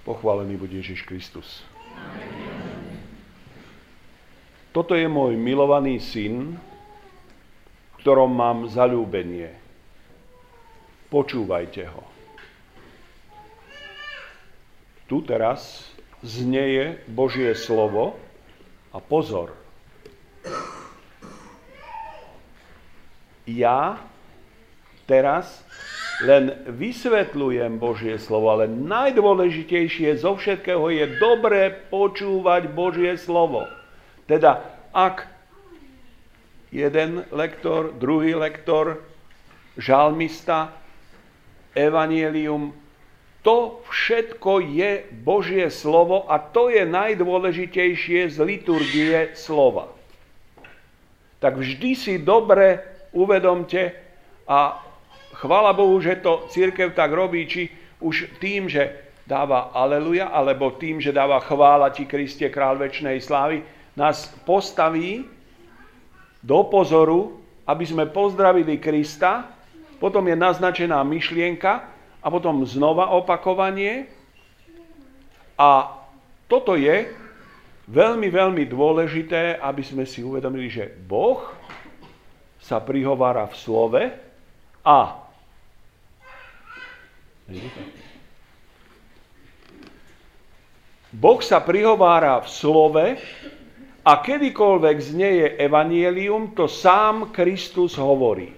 Pochválený buď Ježiš Kristus. Toto je môj milovaný syn, v ktorom mám zaľúbenie. Počúvajte ho. Tu teraz znieje Božie slovo a pozor. Ja teraz len vysvetľujem Božie slovo, ale najdôležitejšie zo všetkého je dobre počúvať Božie slovo. Teda, ak jeden lektor, druhý lektor, žalmista, evanjelium, to všetko je Božie slovo a to je najdôležitejšie z liturgie slova. Tak vždy si dobre uvedomte a chvála Bohu, že to cirkev tak robí, či už tým, že dáva aleluja, alebo tým, že dáva chvála ti Kriste, kráľ večnej slávy, nás postaví do pozoru, aby sme pozdravili Krista, potom je naznačená myšlienka a potom znova opakovanie. A toto je veľmi, veľmi dôležité, aby sme si uvedomili, že Boh sa prihovára v slove a Boh sa prihovára v slove a kedykoľvek znieje evanjelium, to sám Kristus hovorí.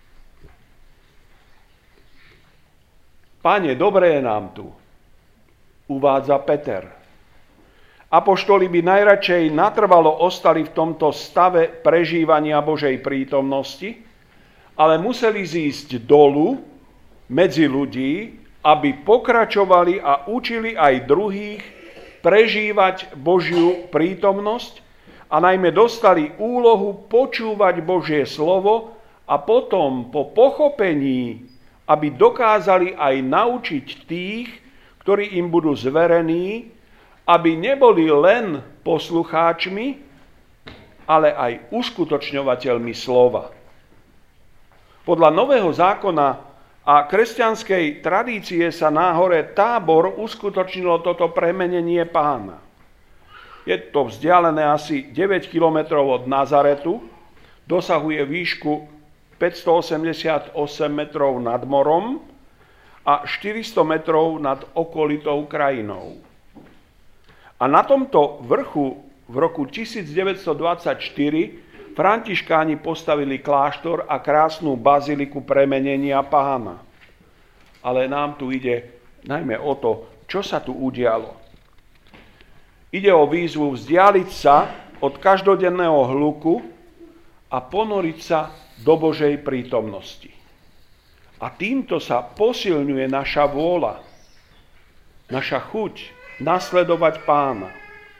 Pane, dobré je nám tu, uvádza Peter. Apoštoli by najradšej natrvalo ostali v tomto stave prežívania Božej prítomnosti, ale museli zísť dolu medzi ľudí, aby pokračovali a učili aj druhých prežívať Božiu prítomnosť a najmä dostali úlohu počúvať Božie slovo a potom po pochopení, aby dokázali aj naučiť tých, ktorí im budú zverení, aby neboli len poslucháčmi, ale aj uskutočňovateľmi slova. Podľa Nového zákona a kresťanskej tradície sa na hore Tábor uskutočnilo toto premenenie Pána. Je to vzdialené asi 9 kilometrov od Nazaretu, dosahuje výšku 588 metrov nad morom a 400 metrov nad okolitou krajinou. A na tomto vrchu v roku 1924 františkáni postavili kláštor a krásnu baziliku premenenia Pána. Ale nám tu ide najmä o to, čo sa tu udialo. Ide o výzvu vzdialiť sa od každodenného hluku a ponoriť sa do Božej prítomnosti. A týmto sa posilňuje naša vôľa, naša chuť nasledovať Pána.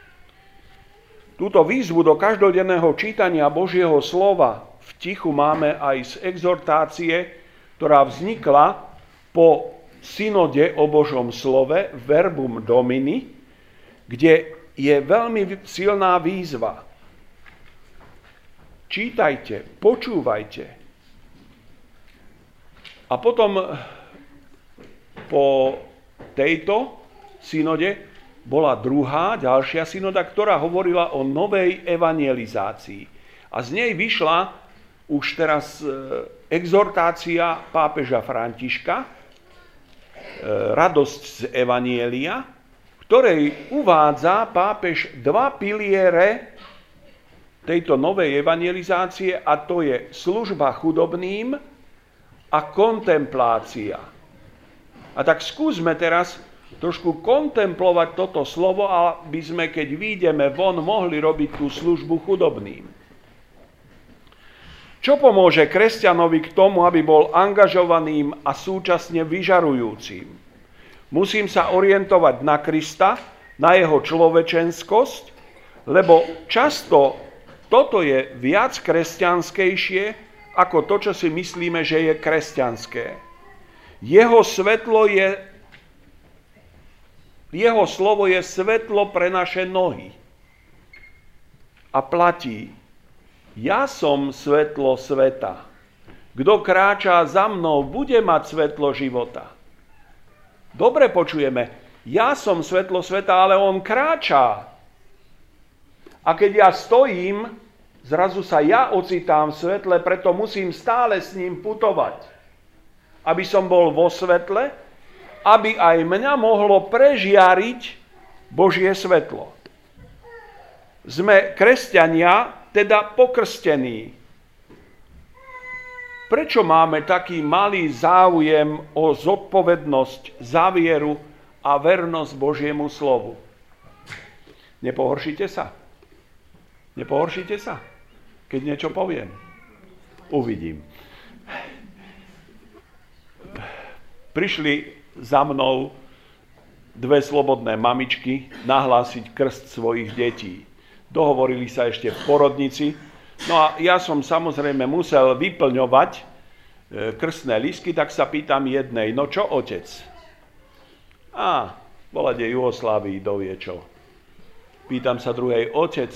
Túto výzvu do každodenného čítania Božieho slova v tichu máme aj z exhortácie, ktorá vznikla po synode o Božom slove Verbum Domini, kde je veľmi silná výzva. Čítajte, počúvajte. A potom po tejto synode bola druhá, ďalšia synoda, ktorá hovorila o novej evangelizácii. A z nej vyšla už teraz exhortácia pápeža Františka, radosť z evanjelia, ktorej uvádza pápež dva piliere tejto novej evangelizácie, a to je služba chudobným a kontemplácia. A tak skúsme teraz trošku kontemplovať toto slovo, aby sme, keď výjdeme von, mohli robiť tú službu chudobným. Čo pomôže kresťanovi k tomu, aby bol angažovaným a súčasne vyžarujúcim? Musím sa orientovať na Krista, na jeho človečenskosť, lebo často toto je viac kresťanskejšie ako to, čo si myslíme, že je kresťanské. Jeho slovo je svetlo pre naše nohy. A platí: ja som svetlo sveta. Kto kráča za mnou, bude mať svetlo života. Dobre počujeme: Ja som svetlo sveta, ale on kráča. A keď ja stojím, zrazu sa ja ocitám v svetle, preto musím stále s ním putovať. Aby som bol vo svetle, aby aj mňa mohlo prežiariť Božie svetlo. Sme kresťania, teda pokrstení. Prečo máme taký malý záujem o zodpovednosť za vieru a vernosť Božiemu slovu? Nepohoršíte sa? Nepohoršíte sa, keď niečo poviem? Uvidím. Prišli za mnou dve slobodné mamičky nahlásiť krst svojich detí. Dohovorili sa ešte v porodnici. No a ja som samozrejme musel vyplňovať krstné lístky, tak sa pýtam jednej, no čo otec? Bola de Juhoslávii, dovie čo. Pýtam sa druhej, otec?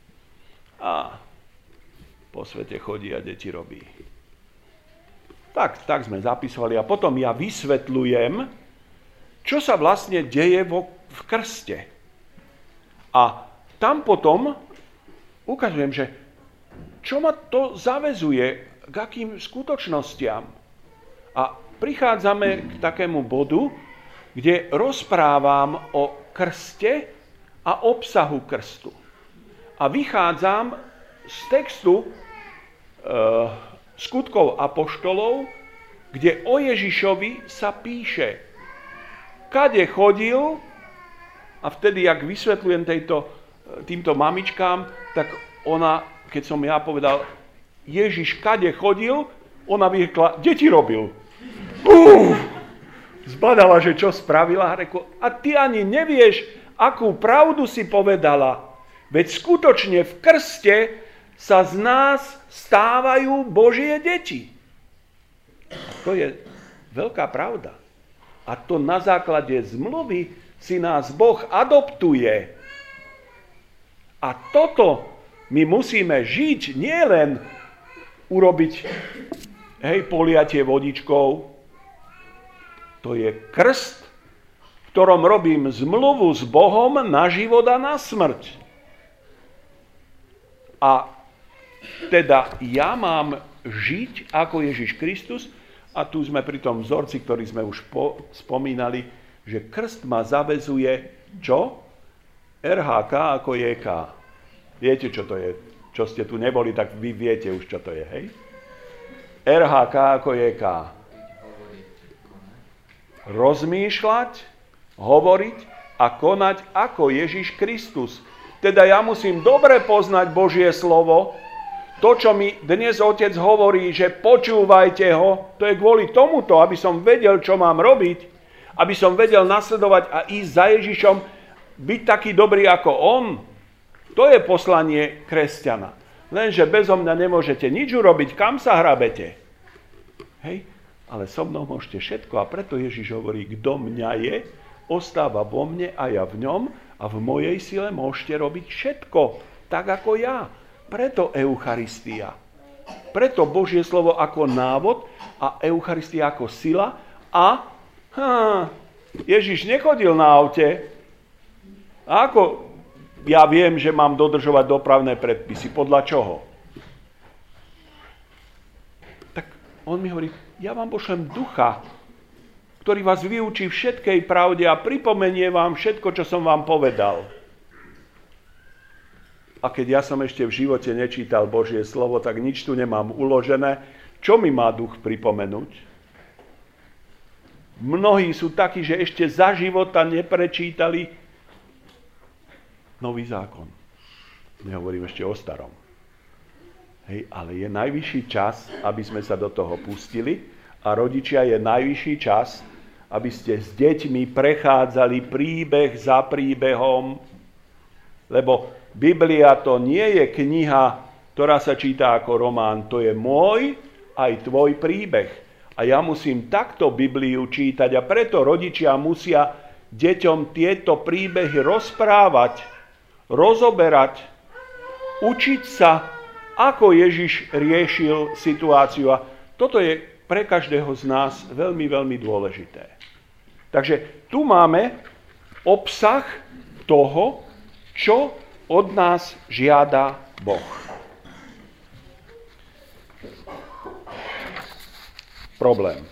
Po svete chodí a deti robí. Tak sme zapisovali a potom ja vysvetľujem, čo sa vlastne deje v krste. A tam potom ukazujem, že čo ma to zavezuje, k akým skutočnostiam. A prichádzame k takému bodu, kde rozprávam o krste a obsahu krstu. A vychádzam z textu Skutkov apoštolov, kde o Ježišovi sa píše, kade chodil, a vtedy, jak vysvetľujem týmto mamičkám, tak ona, keď som ja povedal, Ježiš kade chodil, ona vyhkla, deti robil. Zbadala, že čo spravila, a rekla, a ty ani nevieš, akú pravdu si povedala. Veď skutočne v krste sa z nás stávajú Božie deti. A to je veľká pravda. A to na základe zmluvy si nás Boh adoptuje. A toto my musíme žiť, nielen urobiť, poliatie vodičkou. To je krst, v ktorom robím zmluvu s Bohom na život a na smrť. A teda ja mám žiť ako Ježiš Kristus, a tu sme pri tom vzorci, ktorý sme už spomínali, že krst ma zavezuje čo? RHK ako JK. Viete, čo to je? Čo ste tu neboli, tak vy viete už, čo to je, hej? RHK ako JK. Rozmýšľať, hovoriť a konať ako Ježiš Kristus. Teda ja musím dobre poznať Božie slovo. To, čo mi dnes Otec hovorí, že počúvajte ho, to je kvôli tomuto, aby som vedel, čo mám robiť, aby som vedel nasledovať a ísť za Ježišom, byť taký dobrý ako on. To je poslanie kresťana. Lenže bezo mňa nemôžete nič urobiť, kam sa hrabete. Hej, ale so mnou môžete všetko a preto Ježiš hovorí, kto mňa je, ostáva vo mne a ja v ňom a v mojej sile môžete robiť všetko, tak ako ja. Preto Eucharistia. Preto Božie slovo ako návod a Eucharistia ako sila a Ježiš nechodil na aute. A ako ja viem, že mám dodržovať dopravné predpisy? Podľa čoho? Tak on mi hovorí, ja vám pošlem ducha, ktorý vás vyučí všetkej pravde a pripomenie vám všetko, čo som vám povedal. A keď ja som ešte v živote nečítal Božie slovo, tak nič tu nemám uložené. Čo mi má duch pripomenúť? Mnohí sú takí, že ešte za života neprečítali Nový zákon. Nehovorím ešte o starom. Hej, ale je najvyšší čas, aby sme sa do toho pustili a rodičia, je najvyšší čas, aby ste s deťmi prechádzali príbeh za príbehom, lebo Biblia to nie je kniha, ktorá sa číta ako román, to je môj aj tvoj príbeh. A ja musím takto Bibliu čítať a preto rodičia musia deťom tieto príbehy rozprávať, rozoberať, učiť sa, ako Ježiš riešil situáciu. A toto je pre každého z nás veľmi, veľmi dôležité. Takže tu máme obsah toho, čo od nás žiada Boh. Problém.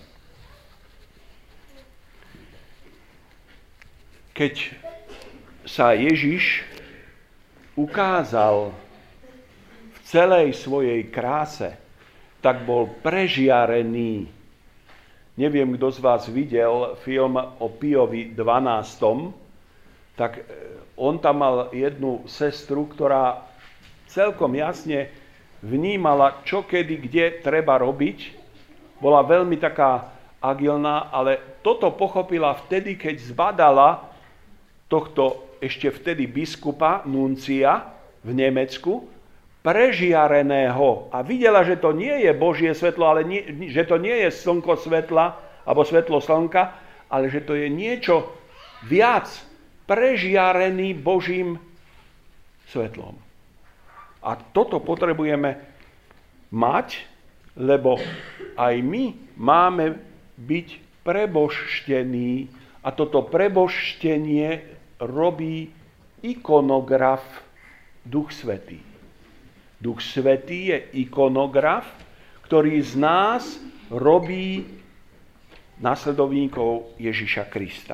Keď sa Ježiš ukázal v celej svojej kráse, tak bol prežiarený. Neviem, kto z vás videl film o Piovi 12. Tak on tam mal jednu sestru, ktorá celkom jasne vnímala, čo kedy, kde treba robiť. Bola veľmi taká agilná, ale toto pochopila vtedy, keď zbadala tohto ešte vtedy biskupa, nuncia v Nemecku, prežiareného a videla, že to nie je Božie svetlo, ale že to nie je slnko svetla, alebo svetlo slnka, ale že to je niečo viac, prežiarený Božím svetlom. A toto potrebujeme mať, lebo aj my máme byť prebožštení a toto prebožštenie robí ikonograf Duch Svätý. Duch Svätý je ikonograf, ktorý z nás robí nasledovníkov Ježiša Krista.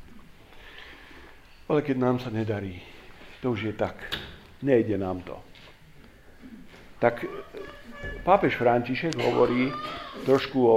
Ale keď nám sa nedarí, to už je tak. Nejde nám to. Tak pápež František hovorí trošku o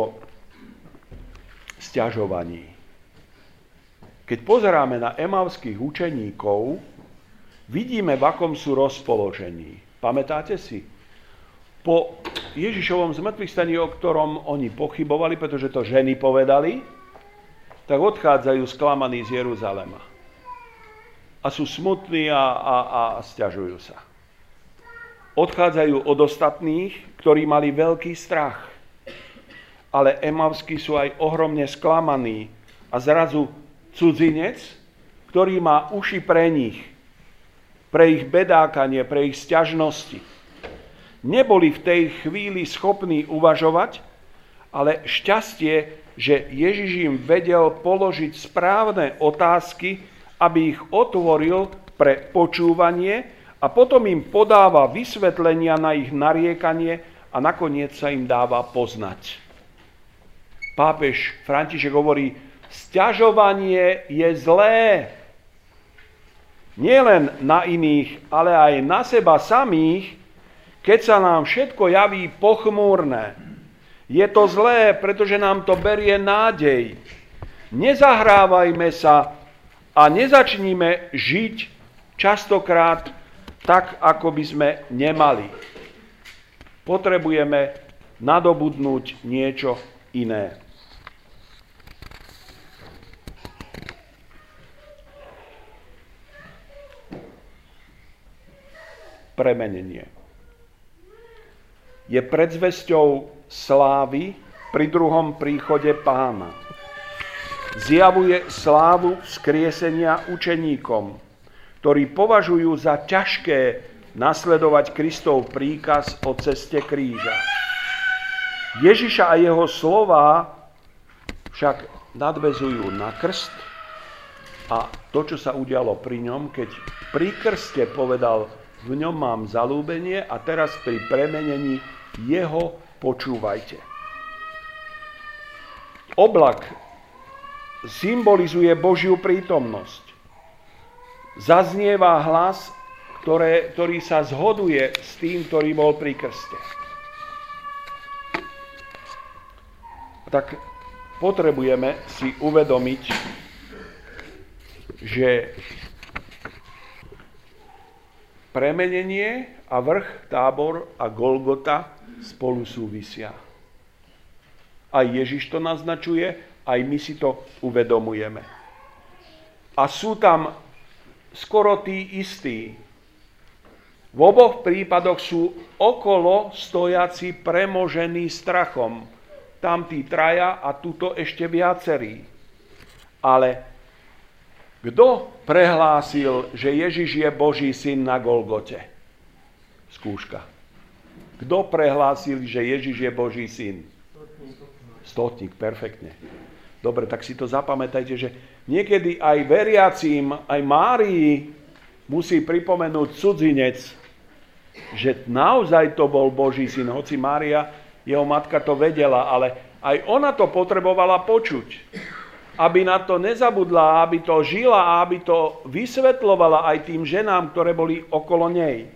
sťažovaní. Keď pozeráme na emavských učeníkov, vidíme, v akom sú rozpoložení. Pamätáte si? Po Ježišovom zmŕtvychvstaní, o ktorom oni pochybovali, pretože to ženy povedali, tak odchádzajú sklamaní z Jeruzalema. A sú smutní a sťažujú sa. Odchádzajú od ostatných, ktorí mali veľký strach. Ale emavskí sú aj ohromne sklamaní. A zrazu cudzinec, ktorý má uši pre nich, pre ich bedákanie, pre ich sťažnosti. Neboli v tej chvíli schopní uvažovať, ale šťastie, že Ježiš im vedel položiť správne otázky, aby ich otvoril pre počúvanie a potom im podáva vysvetlenia na ich nariekanie a nakoniec sa im dáva poznať. Pápež František hovorí, sťažovanie je zlé. Nielen na iných, ale aj na seba samých, keď sa nám všetko javí pochmúrne. Je to zlé, pretože nám to berie nádej. Nezahrávajme sa a nezačníme žiť častokrát tak, ako by sme nemali. Potrebujeme nadobudnúť niečo iné. Premenenie. Je predzvesťou slávy pri druhom príchode Pána. Zjavuje slávu vzkriesenia učeníkom, ktorí považujú za ťažké nasledovať Kristov príkaz o ceste kríža. Ježiša a jeho slová však nadväzujú na krst a to, čo sa udialo pri ňom, keď pri krste povedal, v ňom mám zalúbenie a teraz pri premenení jeho počúvajte. Oblak symbolizuje Božiu prítomnosť. Zaznieva hlas, ktorý sa zhoduje s tým, ktorý bol pri krste. Tak potrebujeme si uvedomiť, že premenenie a vrch, Tábor a Golgota spolu súvisia. Aj Ježiš to naznačuje, aj my si to uvedomujeme. A sú tam skoro tí istí. V oboch prípadoch sú okolo stojaci premožení strachom. Tam tí traja a tuto ešte viacerí. Ale kto prehlásil, že Ježiš je Boží syn na Golgote? Skúška. Kto prehlásil, že Ježiš je Boží syn? Stotník, perfektne. Dobre, tak si to zapamätajte, že niekedy aj veriacím, aj Márii musí pripomenúť cudzinec, že naozaj to bol Boží syn. Hoci Mária, jeho matka, to vedela, ale aj ona to potrebovala počuť. Aby na to nezabudla, aby to žila a aby to vysvetľovala aj tým ženám, ktoré boli okolo nej.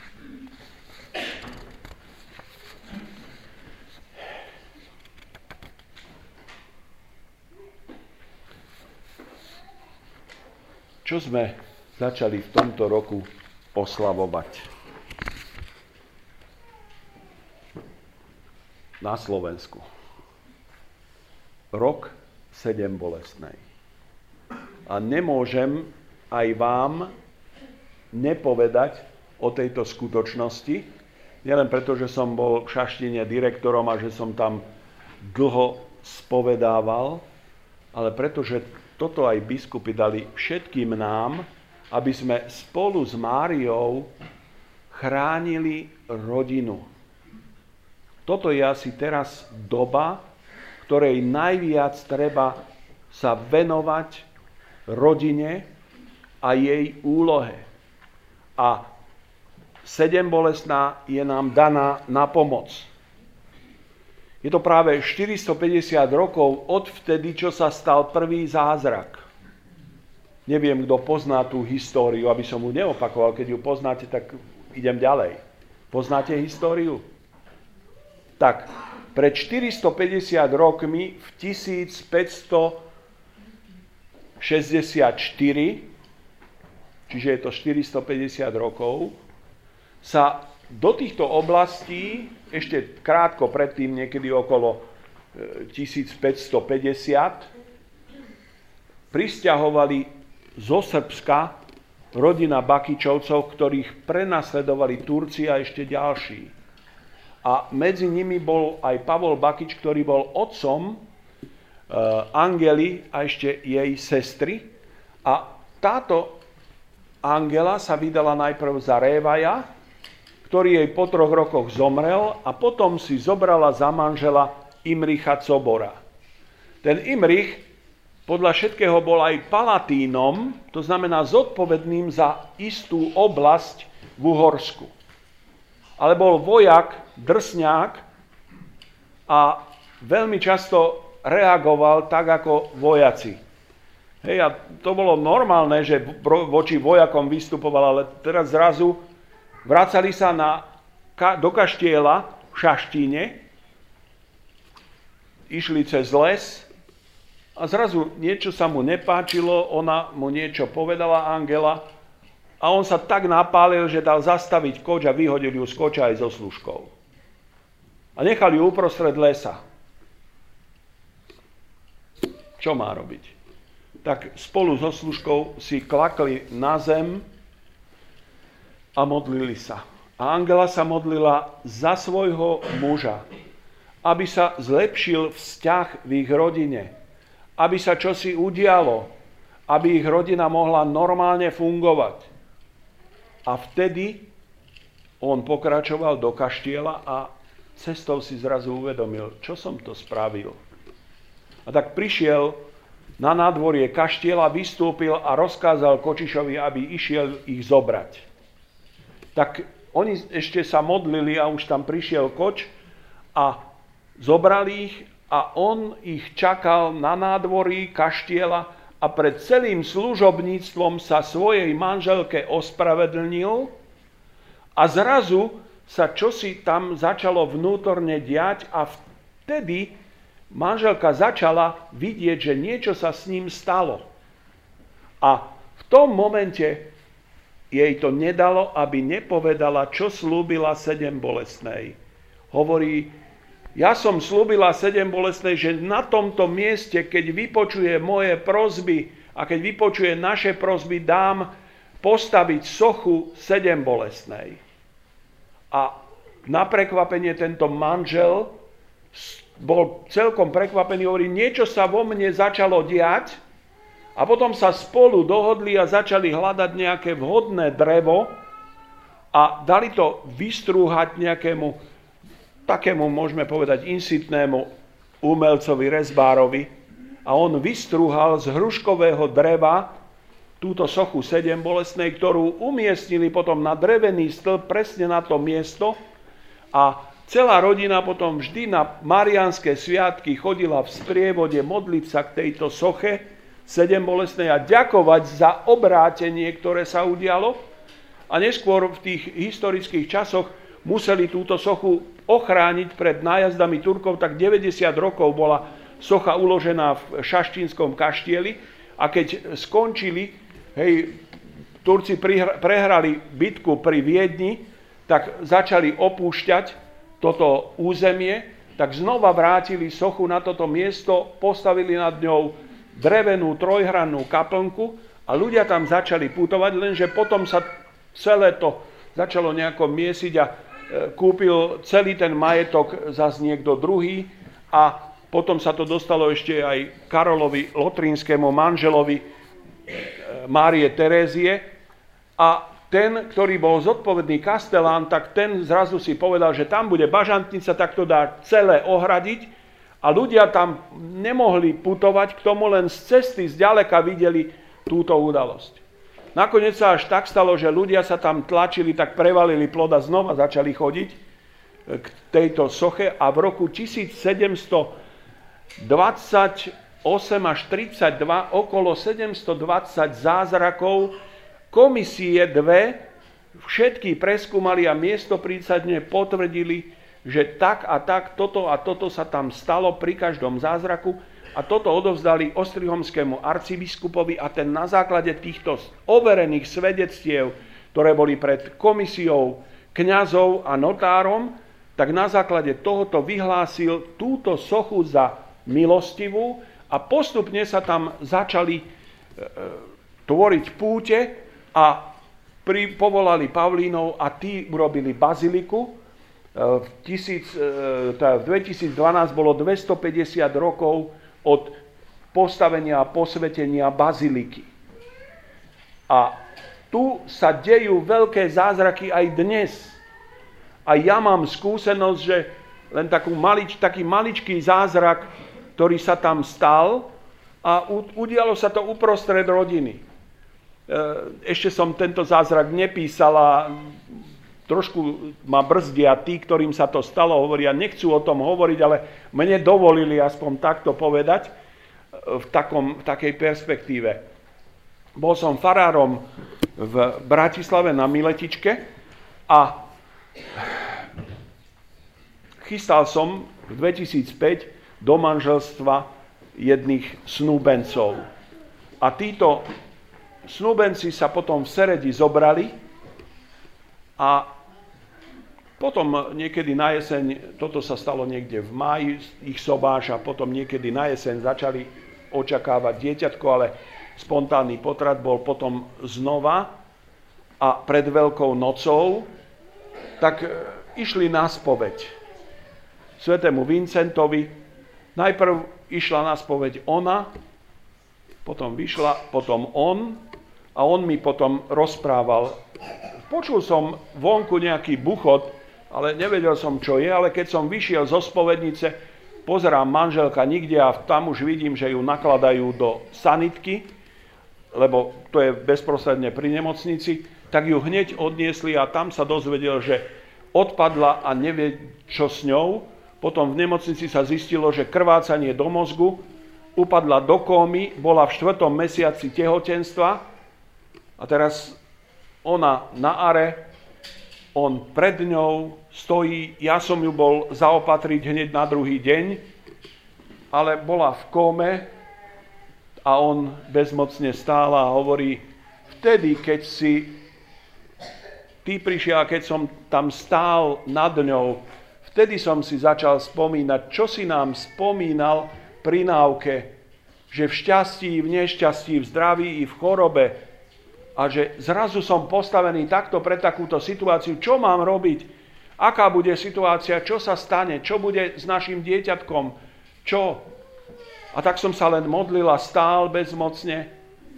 Čo sme začali v tomto roku oslavovať? Na Slovensku. Rok 7 bolestnej. A nemôžem aj vám nepovedať o tejto skutočnosti, nielen preto, že som bol v Šaštine direktorom a že som tam dlho spovedával, ale preto, že toto aj biskupy dali všetkým nám, aby sme spolu s Máriou chránili rodinu. Toto je asi teraz doba, ktorej najviac treba sa venovať rodine a jej úlohe. A 7 bolestná je nám daná na pomoc. Je to práve 450 rokov od vtedy, čo sa stal prvý zázrak. Neviem, kto pozná tú históriu, aby som mu neopakoval. Keď ju poznáte, tak idem ďalej. Poznáte históriu? Tak, pred 450 rokmi v 1564, čiže je to 450 rokov, sa do týchto oblastí, ešte krátko predtým, niekedy okolo 1550, prisťahovali zo Srbska rodina Bakičovcov, ktorých prenasledovali Turci a ešte ďalší. A medzi nimi bol aj Pavol Bakič, ktorý bol otcom Angely a ešte jej sestry. A táto Angela sa vydala najprv za Révaja, ktorý jej po 3 rokoch zomrel a potom si zobrala za manžela Imricha Cobora. Ten Imrich podľa všetkého bol aj palatínom, to znamená zodpovedným za istú oblasť v Uhorsku. Ale bol vojak, drsňák a veľmi často reagoval tak ako vojaci. Hej, a to bolo normálne, že voči vojakom vystupoval, ale teraz zrazu vracali sa do kaštieľa v Šaštíne, išli cez les a zrazu niečo sa mu nepáčilo, ona mu niečo povedala, Angela, a on sa tak napálil, že dal zastaviť koč a vyhodil ju z koča aj so služkou. A nechal ju uprostred lesa. Čo má robiť? Tak spolu so služkou si klakli na zem a modlili sa. A Angela sa modlila za svojho muža, aby sa zlepšil vzťah v ich rodine, aby sa čosi udialo, aby ich rodina mohla normálne fungovať. A vtedy on pokračoval do kaštieľa a cestou si zrazu uvedomil, čo som to spravil. A tak prišiel na nádvorie kaštieľa, vystúpil a rozkázal Kočišovi, aby išiel ich zobrať. Tak oni ešte sa modlili a už tam prišiel Koč a zobrali ich a on ich čakal na nádvorí kaštieľa a pred celým služobníctvom sa svojej manželke ospravedlnil a zrazu sa čosi tam začalo vnútorne diať a vtedy manželka začala vidieť, že niečo sa s ním stalo. A v tom momente jej to nedalo, aby nepovedala, čo slúbila 7 bolestnej. Hovorí, ja som slúbila 7 bolestnej, že na tomto mieste, keď vypočuje moje prosby a keď vypočuje naše prosby, dám postaviť sochu 7 bolestnej. A na prekvapenie tento manžel bol celkom prekvapený, hovorí, niečo sa vo mne začalo diať a potom sa spolu dohodli a začali hľadať nejaké vhodné drevo a dali to vystrúhať nejakému takému, môžeme povedať, insitnému umelcovi, rezbárovi. a on vystrúhal z hruškového dreva túto sochu Sedembolestnej, ktorú umiestnili potom na drevený stĺp presne na to miesto a celá rodina potom vždy na mariánske sviatky chodila v sprievode modliť sa k tejto soche Sedembolestnej a ďakovať za obrátenie, ktoré sa udialo. A neskôr v tých historických časoch museli túto sochu ochrániť pred nájazdami Turkov, tak 90 rokov bola socha uložená v Šaštínskom kaštieli a keď skončili, Turci prehrali bitku pri Viedni, tak začali opúšťať toto územie, tak znova vrátili sochu na toto miesto, postavili nad ňou drevenú trojhrannú kaplnku a ľudia tam začali putovať, lenže potom sa celé to začalo nejako miesiť a kúpil celý ten majetok zas niekto druhý a potom sa to dostalo ešte aj Karolovi Lotrinskému, manželovi Márie Terézie a ten, ktorý bol zodpovedný kastelán, tak ten zrazu si povedal, že tam bude bažantnica, tak to dá celé ohradiť a ľudia tam nemohli putovať, k tomu len z cesty zďaleka videli túto udalosť. Nakoniec sa až tak stalo, že ľudia sa tam tlačili, tak prevalili plod a znova začali chodiť k tejto soche a v roku 1728 až 32 okolo 720 zázrakov, komisie dve, všetky preskúmali a miestoprísadne potvrdili, že tak a tak, toto a toto sa tam stalo pri každom zázraku a toto odovzdali ostrihomskému arcibiskupovi a ten na základe týchto overených svedectiev, ktoré boli pred komisiou kňazov a notárom, tak na základe tohoto vyhlásil túto sochu za milostivú a postupne sa tam začali tvoriť púte a povolali Pavlínov a tí urobili baziliku. V 2012 bolo 250 rokov od postavenia a posvetenia baziliky. A tu sa dejú veľké zázraky aj dnes. A ja mám skúsenosť, že len taký maličký zázrak, ktorý sa tam stal a udialo sa to uprostred rodiny. Ešte som tento zázrak nepísala, trošku ma brzdia tí, ktorým sa to stalo, hovoria, nechcú o tom hovoriť, ale mne dovolili aspoň takto povedať v takej perspektíve. Bol som farárom v Bratislave na Miletičke a chystal som v 2005 do manželstva jedných snúbencov. A títo snúbenci sa potom v Seredi zobrali a potom niekedy na jeseň, toto sa stalo niekde v máji, ich sobáš a potom niekedy na jeseň začali očakávať dieťatko, ale spontánny potrat bol potom znova a pred Veľkou nocou, tak išli na spoveď svätému Vincentovi. Najprv išla na spoveď ona, potom vyšla, potom on a on mi potom rozprával. Počul som vonku nejaký buchot, ale nevedel som, čo je, ale keď som vyšiel zo spovednice, pozerám manželka nikde a tam už vidím, že ju nakladajú do sanitky, lebo to je bezprostredne pri nemocnici, tak ju hneď odniesli a tam sa dozvedel, že odpadla a nevie, čo s ňou. Potom v nemocnici sa zistilo, že krvácanie do mozgu, upadla do kómy, bola v 4. mesiaci tehotenstva a teraz ona na are, on pred ňou stojí, ja som ju bol zaopatriť hneď na druhý deň, ale bola v kóme a on bezmocne stála a hovorí, vtedy, keď si ty prišiel a keď som tam stál nad ňou, vtedy som si začal spomínať, čo si nám spomínal pri náuke, že v šťastí, v nešťastí, v zdraví i v chorobe a že zrazu som postavený takto pre takúto situáciu, čo mám robiť, aká bude situácia, čo sa stane, čo bude s našim dieťatkom, čo. A tak som sa len modlil a stál bezmocne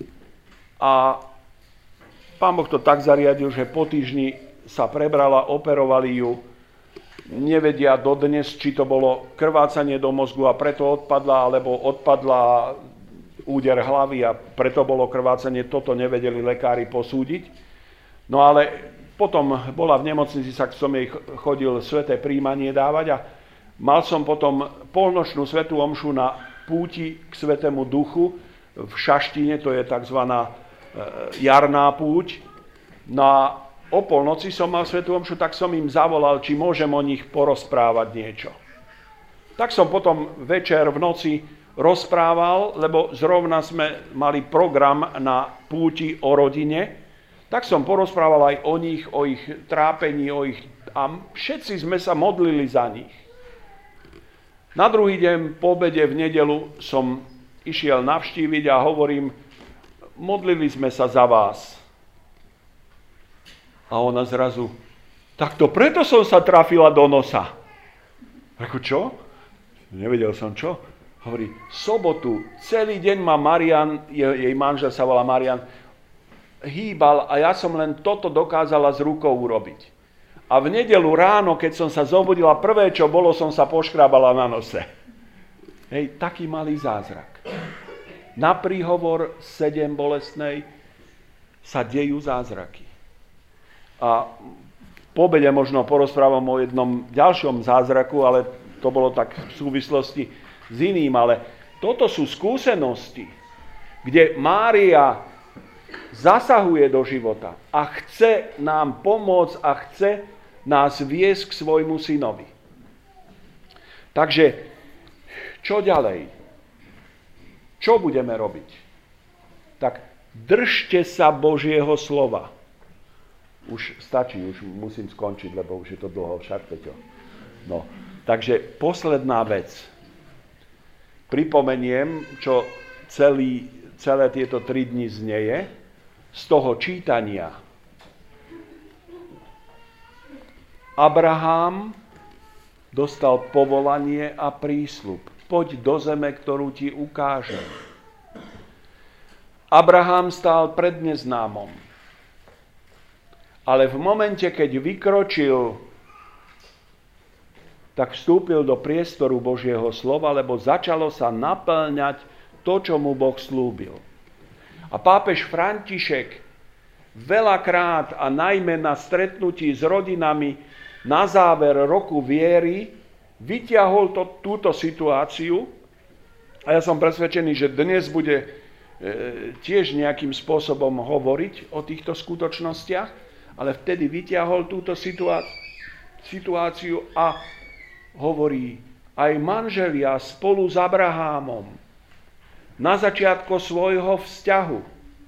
a Pán Boh to tak zariadil, že po týždni sa prebrala, operovali ju. nevedia dodnes, či to bolo krvácanie do mozgu a preto odpadla, alebo odpadla úder hlavy a preto bolo krvácanie. Toto nevedeli lekári posúdiť. No ale potom bola v nemocnici, tak som jej chodil sväté príjmanie dávať a mal som potom polnočnú svätú omšu na púti k Svätému Duchu v Šaštíne, to je tzv. Jarná púť. No a o polnoci som mal svätú omšu, tak som im zavolal, či môžem o nich porozprávať niečo. Tak som potom večer v noci rozprával, lebo zrovna sme mali program na púti o rodine, tak som porozprával aj o nich, o ich trápení, a všetci sme sa modlili za nich. Na druhý deň po obede v nedeľu som išiel navštíviť a hovorím, modlili sme sa za vás. A ona zrazu, tak to preto som sa trafila do nosa. Ako čo? Nevedel som čo. Hovorí, sobotu, celý deň ma Marian, jej manžel sa volá Marian, hýbal a ja som len toto dokázala s rukou urobiť. A v nedeľu ráno, keď som sa zobudila, prvé, čo bolo, som sa poškrábala na nose. Hej, taký malý zázrak. Na príhovor 7 bolestnej sa dejú zázraky. A po obede možno porozprávam o jednom ďalšom zázraku, ale to bolo tak v súvislosti s iným. Ale toto sú skúsenosti, kde Mária zasahuje do života a chce nám pomôcť a chce nás viesť k svojmu synovi. Takže, čo ďalej? Čo budeme robiť? Tak držte sa Božieho slova. Už stačí, už musím skončiť, lebo už je to dlho, však Peťo. No, takže posledná vec. Pripomeniem, čo celé tieto 3 dni znieje, z toho čítania. Abraham dostal povolanie a prísľub. Poď do zeme, ktorú ti ukážem. Abraham stál pred neznámom. Ale v momente, keď vykročil, tak vstúpil do priestoru Božieho slova, lebo začalo sa naplňať to, čo mu Boh slúbil. A pápež František veľakrát a najmä na stretnutí s rodinami na záver roku viery vyťahol túto situáciu a ja som presvedčený, že dnes bude tiež nejakým spôsobom hovoriť o týchto skutočnostiach, ale vtedy vyťahol túto situáciu a hovorí, aj manželia spolu s Abrahámom na začiatku svojho vzťahu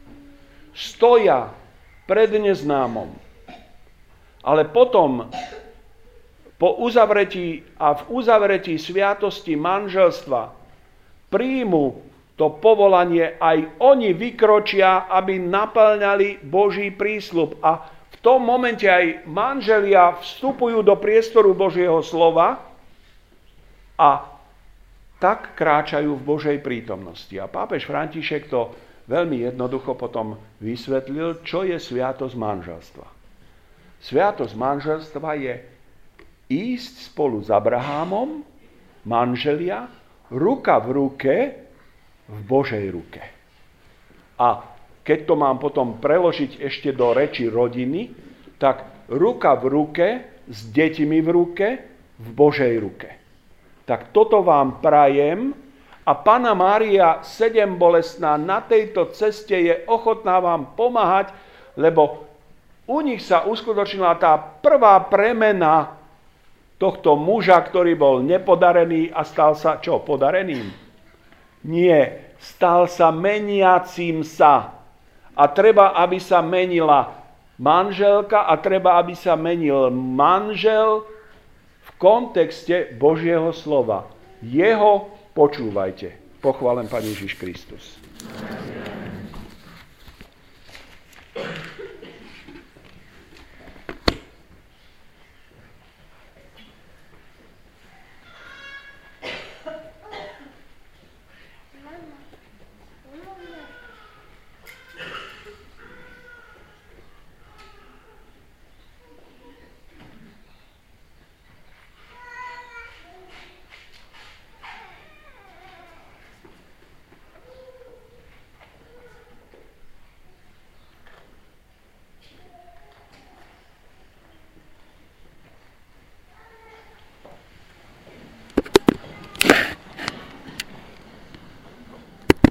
stoja pred neznámom. Ale potom, po uzavretí a v uzavretí sviatosti manželstva, príjmu to povolanie, aj oni vykročia, aby naplňali Boží prísľub. A v tom momente aj manželia vstupujú do priestoru Božieho slova a tak kráčajú v Božej prítomnosti. A pápež František to veľmi jednoducho potom vysvetlil, čo je sviatosť manželstva. Sviatosť manželstva je ísť spolu s Abrahámom, manželia, ruka v ruke, v Božej ruke. A keď to mám potom preložiť ešte do reči rodiny, tak ruka v ruke, s deťmi v ruke, v Božej ruke. Tak toto vám prajem a Panna Mária 7 bolestná na tejto ceste je ochotná vám pomáhať, lebo u nich sa uskutočnila tá prvá premena tohto muža, ktorý bol nepodarený a stal sa čo? Podareným? Nie, stal sa meniacím sa. A treba, aby sa menila manželka a treba, aby sa menil manžel v kontexte Božieho slova. Jeho počúvajte. Pochválen Pán Ježiš Kristus.